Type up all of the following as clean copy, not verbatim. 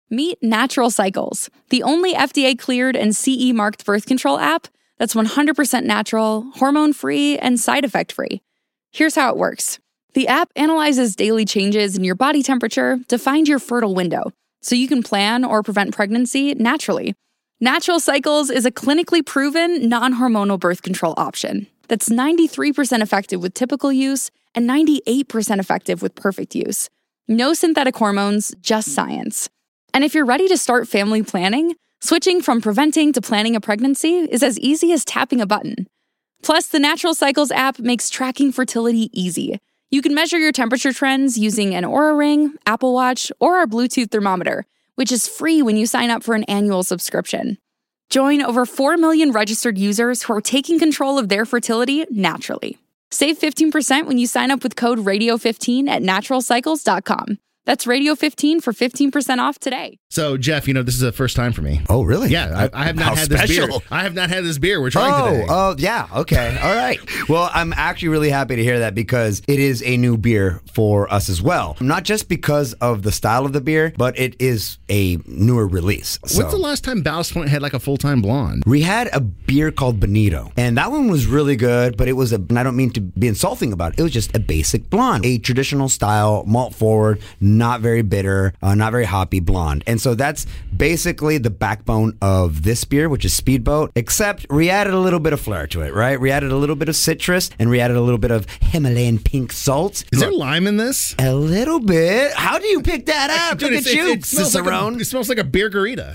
Meet Natural Cycles, the only FDA-cleared and CE-marked birth control app that's 100% natural, hormone-free, and side effect-free. Here's how it works. The app analyzes daily changes in your body temperature to find your fertile window, so you can plan or prevent pregnancy naturally. Natural Cycles is a clinically proven, non-hormonal birth control option that's 93% effective with typical use and 98% effective with perfect use. No synthetic hormones, just science. And if you're ready to start family planning, switching from preventing to planning a pregnancy is as easy as tapping a button. Plus, the Natural Cycles app makes tracking fertility easy. You can measure your temperature trends using an Oura Ring, Apple Watch, or our Bluetooth thermometer, which is free when you sign up for an annual subscription. Join over 4 million registered users who are taking control of their fertility naturally. Save 15% when you sign up with code Radio15 at naturalcycles.com. That's Radio15 for 15% off today. So, Jeff, this is the first time for me. Oh, really? Yeah, I have not had this beer. I have not had this beer we're trying today. Oh, yeah. Okay. All right. Well, I'm actually really happy to hear that because it is a new beer for us as well. Not just because of the style of the beer, but it is a newer release. When's the last time Ballast Point had like a full-time blonde? We had a beer called Bonito, and that one was really good, but it was and I don't mean to be insulting about it, it was just a basic blonde, a traditional style, malt forward, not very bitter, not very hoppy blonde. And so that's basically the backbone of this beer, which is Speedboat, except we added a little bit of flair to it, right? We added a little bit of citrus, and we added a little bit of Himalayan pink salt. Is there lime in this? A little bit. How do you pick that up? Dude, Look at you, Cicerone. It smells like a beer garita.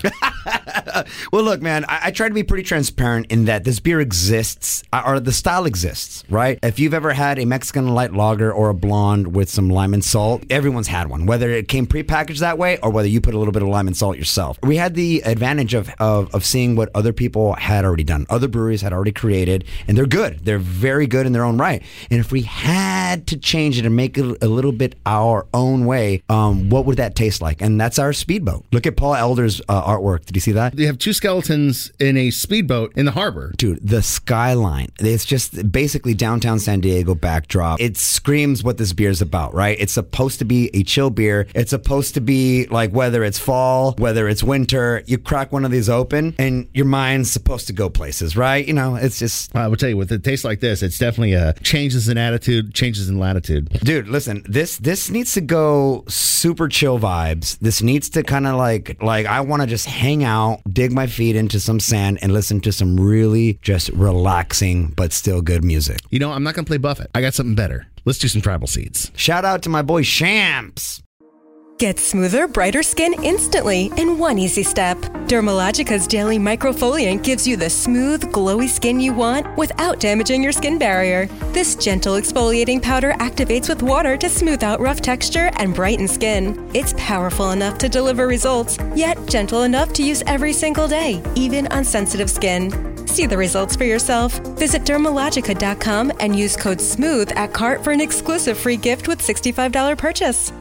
Well, look, man, I try to be pretty transparent in that this beer exists, or the style exists, right? If you've ever had a Mexican light lager or a blonde with some lime and salt, everyone's had one, whether it came prepackaged that way or whether you put a little bit of lime and salt yourself. We had the advantage of seeing what other people had already done. Other breweries had already created, and they're good. They're very good in their own right. And if we had to change it and make it a little bit our own way, what would that taste like? And that's our Speedboat. Look at Paul Elder's artwork. Did you see that? They have two skeletons in a speedboat in the harbor. Dude, the skyline. It's just basically downtown San Diego backdrop. It screams what this beer is about, right? It's supposed to be a chill beer. It's supposed to be like whether it's fall, whether it's winter, you crack one of these open and your mind's supposed to go places, right? It's just... I will tell you, with a taste like this, it's definitely changes in attitude, changes in latitude. Dude, listen, this needs to go super chill vibes. This needs to kind of like I want to just hang out, dig my feet into some sand and listen to some really just relaxing but still good music. I'm not going to play Buffett. I got something better. Let's do some Tribal Seeds. Shout out to my boy Shamps. Get smoother, brighter skin instantly in one easy step. Dermalogica's Daily Microfoliant gives you the smooth, glowy skin you want without damaging your skin barrier. This gentle exfoliating powder activates with water to smooth out rough texture and brighten skin. It's powerful enough to deliver results, yet gentle enough to use every single day, even on sensitive skin. See the results for yourself. Visit Dermalogica.com and use code SMOOTH at cart for an exclusive free gift with $65 purchase.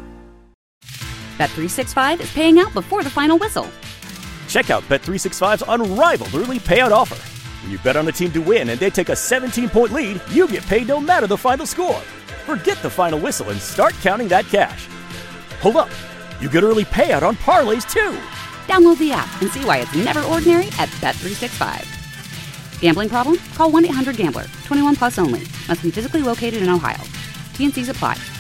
Bet365 is paying out before the final whistle. Check out Bet365's unrivaled early payout offer. When you bet on a team to win and they take a 17-point lead, you get paid no matter the final score. Forget the final whistle and start counting that cash. Hold up. You get early payout on parlays, too. Download the app and see why it's never ordinary at Bet365. Gambling problem? Call 1-800-GAMBLER. 21 plus only. Must be physically located in Ohio. T&Cs apply.